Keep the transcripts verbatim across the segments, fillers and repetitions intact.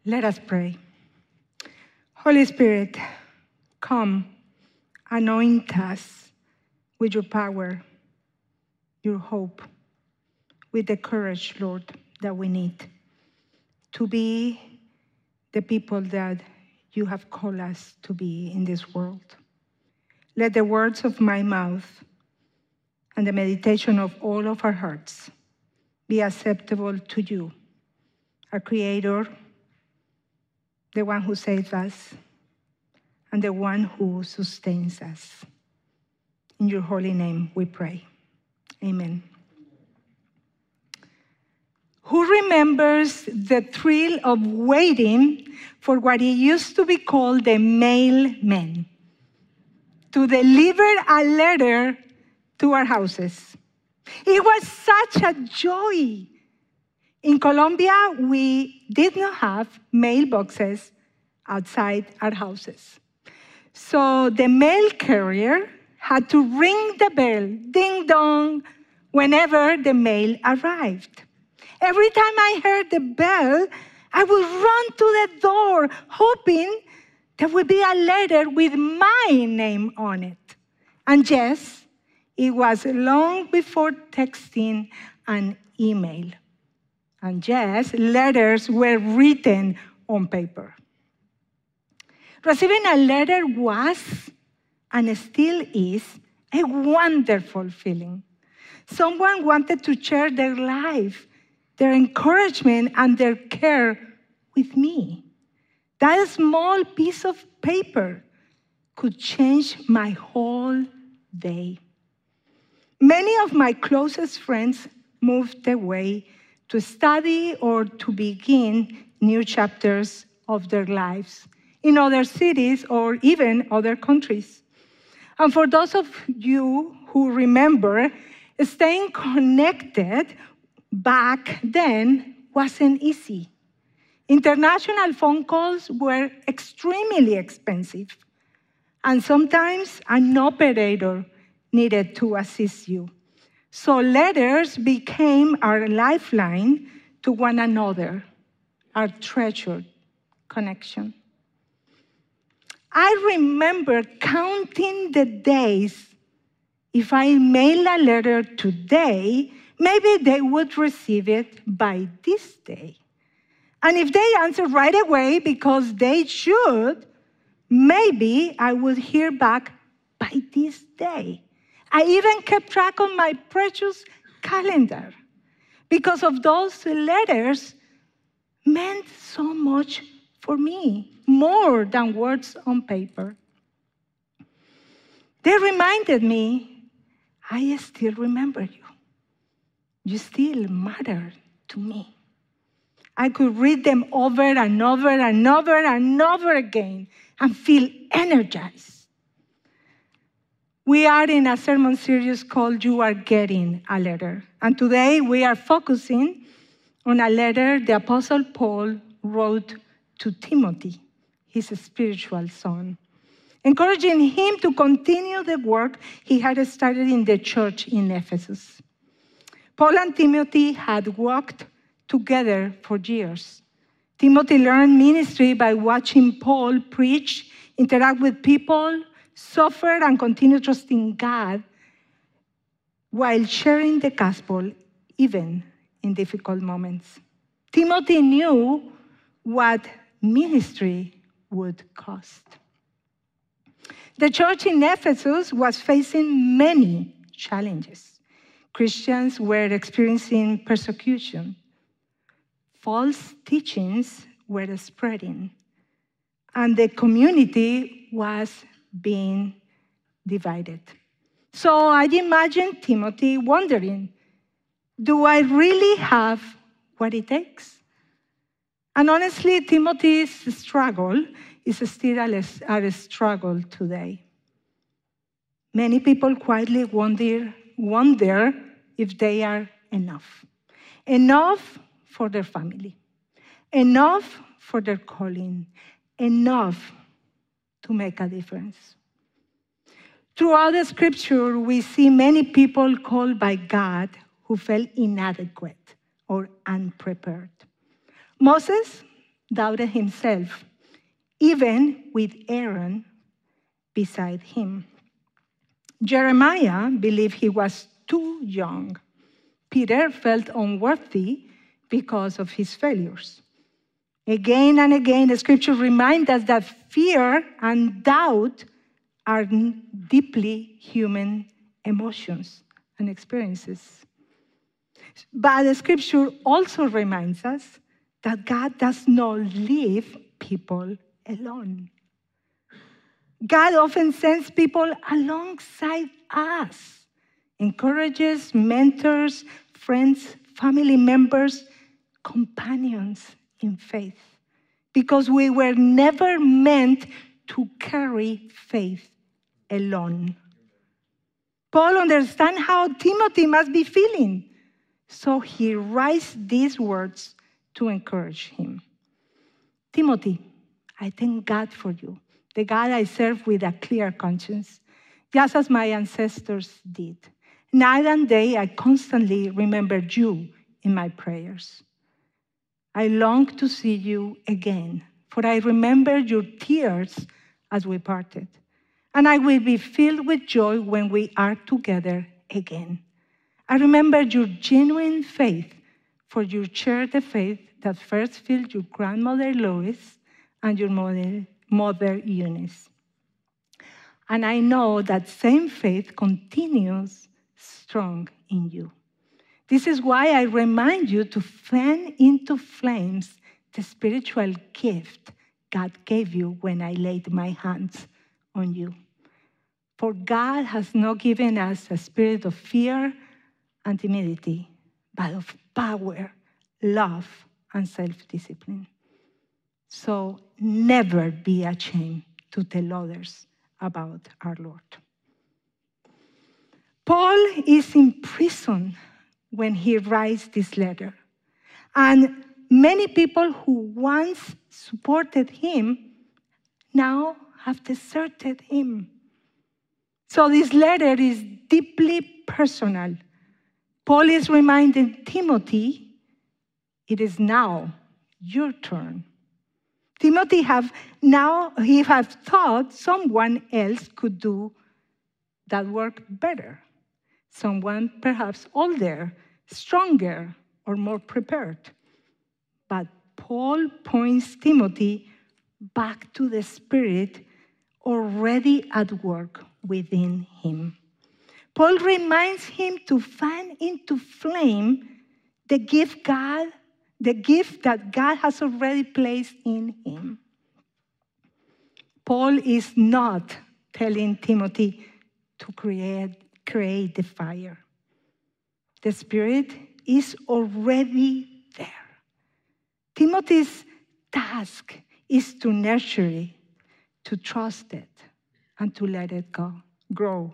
Let us pray. Holy Spirit, come, anoint us with your power, your hope, with the courage, Lord, that we need to be the people that you have called us to be in this world. Let the words of my mouth and the meditation of all of our hearts be acceptable to you, our Creator, the one who saves us, and the one who sustains us. In your holy name we pray. Amen. Who remembers the thrill of waiting for what it used to be called the mailman to deliver a letter to our houses? It was such a joy. In Colombia, we did not have mailboxes outside our houses. So the mail carrier had to ring the bell, ding dong, whenever the mail arrived. Every time I heard the bell, I would run to the door, hoping there would be a letter with my name on it. And yes, it was long before texting and email. And yes, letters were written on paper. Receiving a letter was, and still is, a wonderful feeling. Someone wanted to share their life, their encouragement, and their care with me. That small piece of paper could change my whole day. Many of my closest friends moved away to study or to begin new chapters of their lives in other cities or even other countries. And for those of you who remember, staying connected back then wasn't easy. International phone calls were extremely expensive, and sometimes an operator needed to assist you. So letters became our lifeline to one another, our treasured connection. I remember counting the days. If I mail a letter today, maybe they would receive it by this day. And if they answer right away because they should, maybe I would hear back by this day. I even kept track of my precious calendar because of those letters meant so much for me, more than words on paper. They reminded me, I still remember you. You still matter to me. I could read them over and over and over and over again and feel energized. We are in a sermon series called You Are Getting a Letter. And today we are focusing on a letter the Apostle Paul wrote to Timothy, his spiritual son, encouraging him to continue the work he had started in the church in Ephesus. Paul and Timothy had walked together for years. Timothy learned ministry by watching Paul preach, interact with people, suffer, and continue trusting God while sharing the gospel, even in difficult moments. Timothy knew what ministry would cost. The church in Ephesus was facing many challenges. Christians were experiencing persecution. False teachings were spreading, and the community was being divided. So I imagine Timothy wondering, do I really have what it takes? And honestly, Timothy's struggle is still a struggle today. Many people quietly wonder, wonder if they are enough. Enough for their family. Enough for their calling. Enough to make a difference. Throughout the scripture, we see many people called by God who felt inadequate or unprepared. Moses doubted himself, even with Aaron beside him. Jeremiah believed he was too young. Peter felt unworthy because of his failures. Again and again, the scripture reminds us that fear and doubt are deeply human emotions and experiences. But the scripture also reminds us that God does not leave people alone. God often sends people alongside us, encourages, mentors, friends, family members, companions in faith, because we were never meant to carry faith alone. Paul understands how Timothy must be feeling, so he writes these words to encourage him. Timothy, I thank God for you, the God I serve with a clear conscience, just as my ancestors did. Night and day, I constantly remember you in my prayers. I long to see you again, for I remember your tears as we parted, and I will be filled with joy when we are together again. I remember your genuine faith, for you shared the faith that first filled your grandmother Lois and your mother, mother Eunice. And I know that same faith continues strong in you. This is why I remind you to fan into flames the spiritual gift God gave you when I laid my hands on you. For God has not given us a spirit of fear and timidity, but of power, love, and self-discipline. So never be ashamed to tell others about our Lord. Paul is in prison when he writes this letter. And many people who once supported him now have deserted him. So this letter is deeply personal. Paul is reminding Timothy, it is now your turn. Timothy have now, he have thought someone else could do that work better. Someone perhaps older, stronger, or more prepared. But Paul points Timothy back to the Spirit already at work within him. Paul reminds him to fan into flame the gift God, the gift that God has already placed in him. Paul is not telling Timothy to create, create the fire. The Spirit is already there. Timothy's task is to nurture it, to trust it, and to let it go, grow.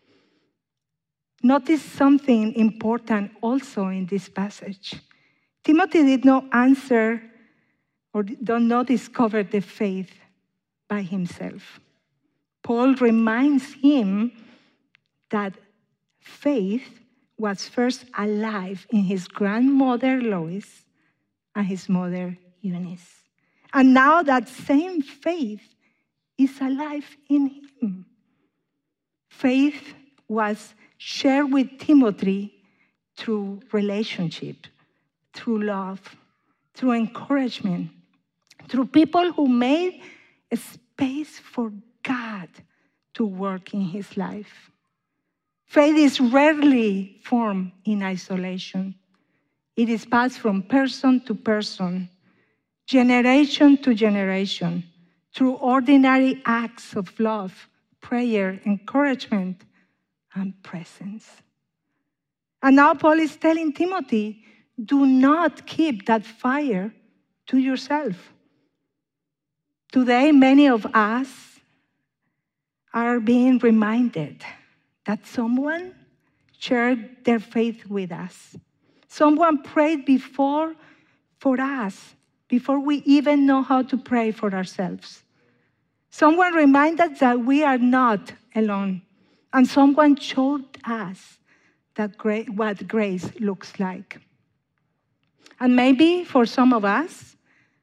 Notice something important also in this passage. Timothy did not answer or did not discover the faith by himself. Paul reminds him that faith was first alive in his grandmother Lois and his mother Eunice. And now that same faith is alive in him. Faith was shared with Timothy through relationship, through love, through encouragement, through people who made a space for God to work in his life. Faith is rarely formed in isolation. It is passed from person to person, generation to generation, through ordinary acts of love, prayer, encouragement, and presence. And now Paul is telling Timothy, do not keep that fire to yourself. Today, many of us are being reminded that someone shared their faith with us. Someone prayed before for us, before we even know how to pray for ourselves. Someone reminded us that we are not alone. And someone showed us that gra- what grace looks like. And maybe for some of us,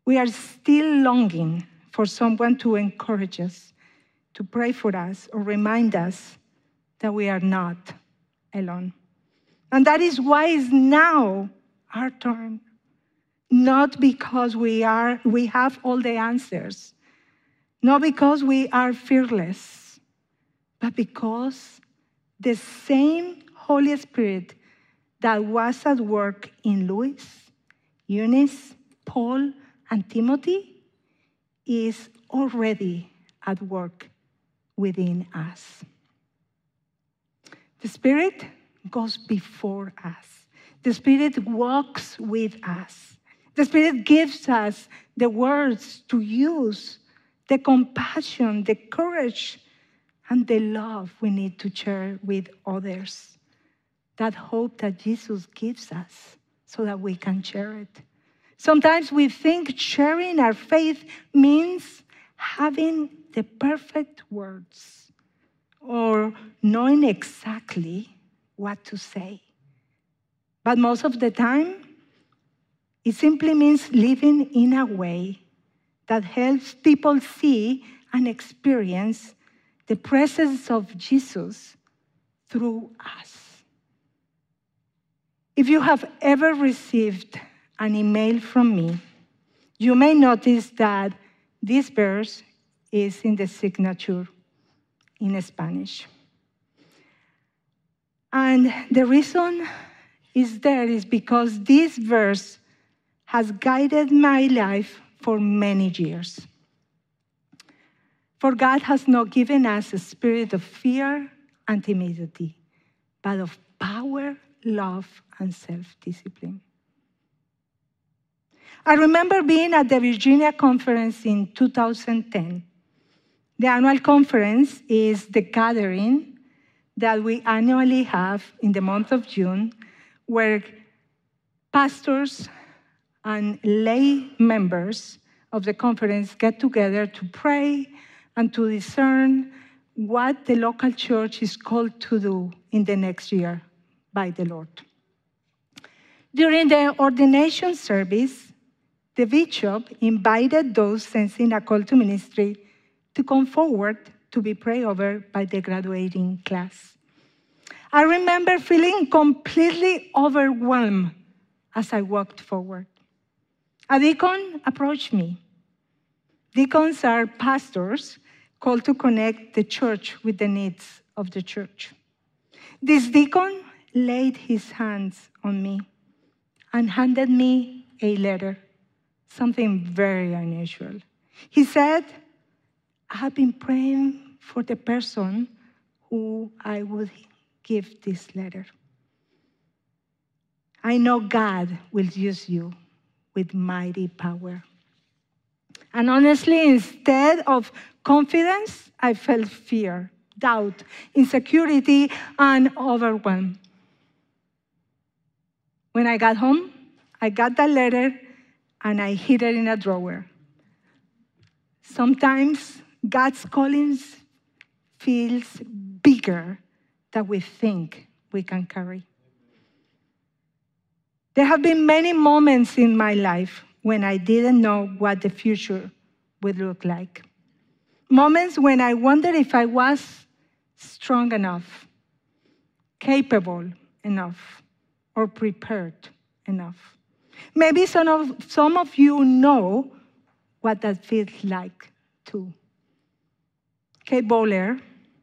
We are still longing for someone to encourage us, to pray for us, or remind us that we are not alone. And that is why it's now our turn. Not because we are, we have all the answers, not because we are fearless, but because the same Holy Spirit that was at work in Louis, Eunice, Paul, and Timothy is already at work within us. The Spirit goes before us. The Spirit walks with us. The Spirit gives us the words to use, the compassion, the courage, and the love we need to share with others. That hope that Jesus gives us so that we can share it. Sometimes we think sharing our faith means having the perfect words or knowing exactly what to say. But most of the time, it simply means living in a way that helps people see and experience the presence of Jesus through us. If you have ever received an email from me, you may notice that this verse is in the signature in Spanish. And the reason is there is because this verse has guided my life for many years. For God has not given us a spirit of fear and timidity, but of power, love, and self-discipline. I remember being at the Virginia conference in two thousand ten. The annual conference is the gathering that we annually have in the month of June, where pastors and lay members of the conference get together to pray and to discern what the local church is called to do in the next year by the Lord. During the ordination service, the bishop invited those sensing a call to ministry to come forward to be prayed over by the graduating class. I remember feeling completely overwhelmed as I walked forward. A deacon approached me. Deacons are pastors called to connect the church with the needs of the church. This deacon laid his hands on me and handed me a letter, something very unusual. He said, I have been praying for the person who I would give this letter. I know God will use you with mighty power. And honestly, instead of confidence, I felt fear, doubt, insecurity, and overwhelm. When I got home, I got that letter and I hid it in a drawer. Sometimes God's callings feels bigger than we think we can carry. There have been many moments in my life when I didn't know what the future would look like. Moments when I wondered if I was strong enough, capable enough, or prepared enough. Maybe some of, some of you know what that feels like too. Kate Bowler,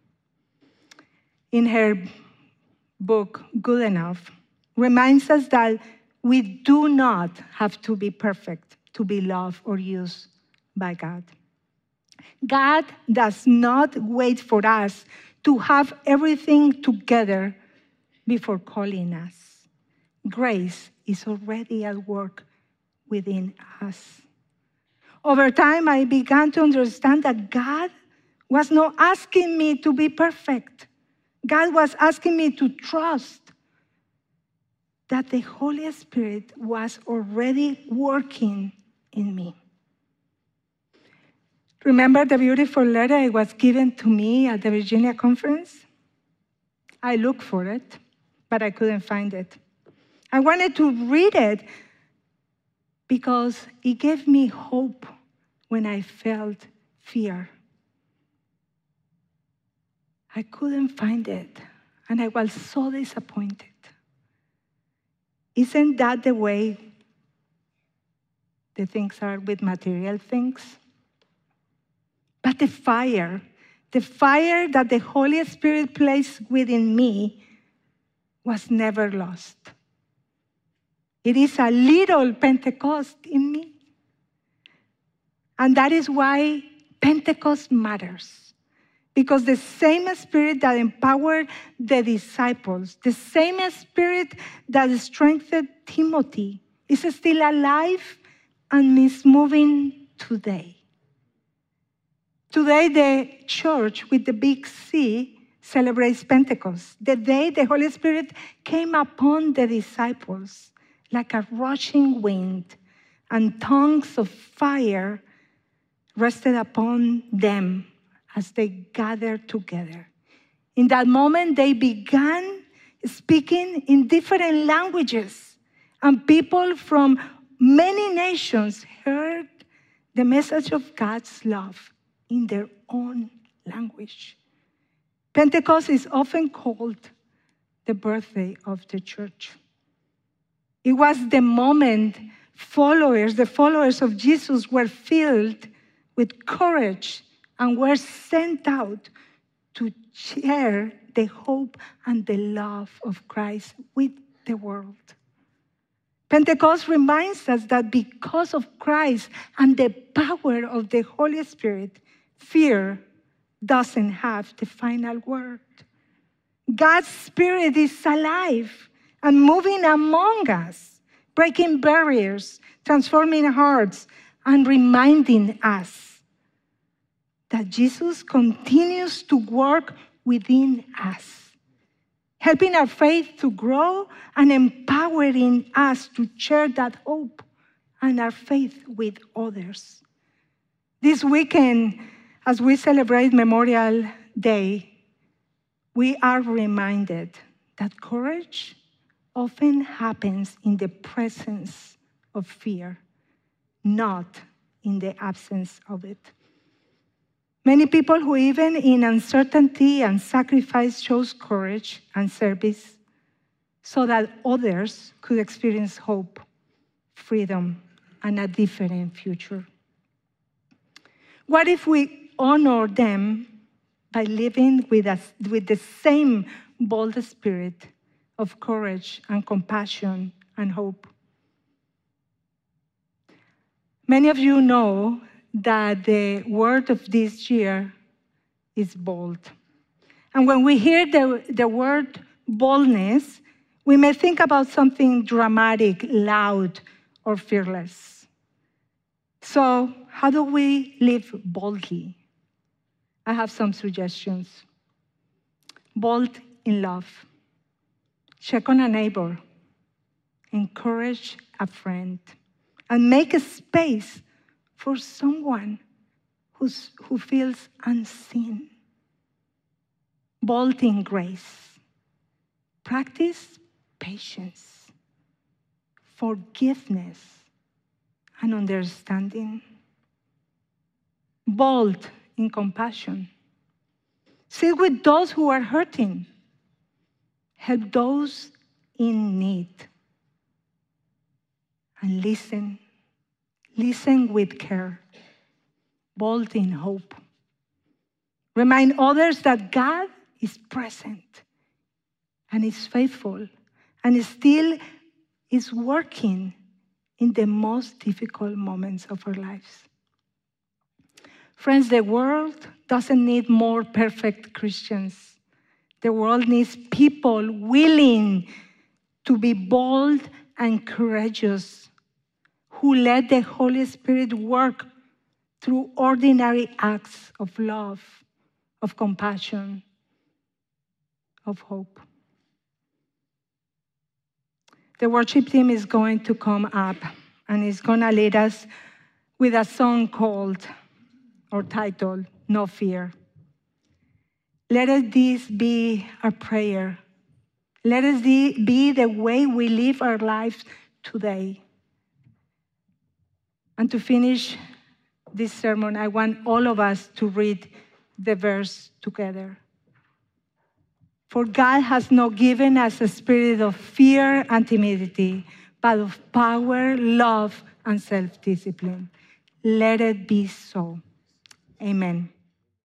in her book, Good Enough, reminds us that we do not have to be perfect to be loved or used by God. God does not wait for us to have everything together before calling us. Grace is already at work within us. Over time, I began to understand that God was not asking me to be perfect. God was asking me to trust that the Holy Spirit was already working in me. Remember the beautiful letter it was given to me at the Virginia conference? I looked for it, but I couldn't find it. I wanted to read it, because it gave me hope when I felt fear. I couldn't find it, and I was so disappointed. Isn't that the way the things are with material things? But the fire, the fire that the Holy Spirit placed within me was never lost. It is a little Pentecost in me. And that is why Pentecost matters. Because the same Spirit that empowered the disciples, the same Spirit that strengthened Timothy, is still alive and is moving today. Today, the church with the big C celebrates Pentecost, the day the Holy Spirit came upon the disciples like a rushing wind, and tongues of fire rested upon them as they gathered together. In that moment, they began speaking in different languages, and people from many nations heard the message of God's love in their own language. Pentecost is often called the birthday of the church. It was the moment followers, the followers of Jesus, were filled with courage and were sent out to share the hope and the love of Christ with the world. Pentecost reminds us that because of Christ and the power of the Holy Spirit, fear doesn't have the final word. God's Spirit is alive and moving among us, breaking barriers, transforming hearts, and reminding us that Jesus continues to work within us, helping our faith to grow and empowering us to share that hope and our faith with others. This weekend, as we celebrate Memorial Day, we are reminded that courage often happens in the presence of fear, not in the absence of it. Many people who even in uncertainty and sacrifice chose courage and service so that others could experience hope, freedom, and a different future. What if we honor them by living with us with the same bold spirit of courage and compassion and hope? Many of you know that the word of this year is bold. And when we hear the, the word boldness, we may think about something dramatic, loud, or fearless. So, how do we live boldly? I have some suggestions. Bold in love. Check on a neighbor. Encourage a friend. And make a space for someone who's, who feels unseen. Bold in grace. Practice patience, forgiveness, and understanding. Bold in compassion. Sit with those who are hurting. Help those in need. And listen. Listen with care. Bold in hope. Remind others that God is present and is faithful and still is working in the most difficult moments of our lives. Friends, the world doesn't need more perfect Christians. The world needs people willing to be bold and courageous, who let the Holy Spirit work through ordinary acts of love, of compassion, of hope. The worship team is going to come up and is going to lead us with a song called, or titled, No Fear. Let us this be our prayer. Let us be the way we live our lives today. And to finish this sermon, I want all of us to read the verse together. For God has not given us a spirit of fear and timidity, but of power, love, and self-discipline. Let it be so. Amen.